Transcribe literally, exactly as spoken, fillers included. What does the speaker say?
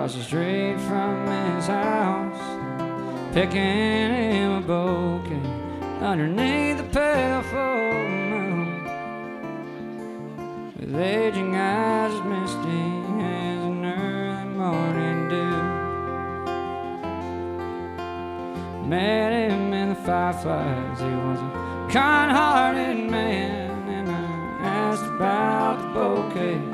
across the street from his house, picking him a bouquet underneath the pale full moon, with aging eyes as misty as an early morning dew. Met him in the fireflies, he was a kind-hearted man, and I asked about the bouquet.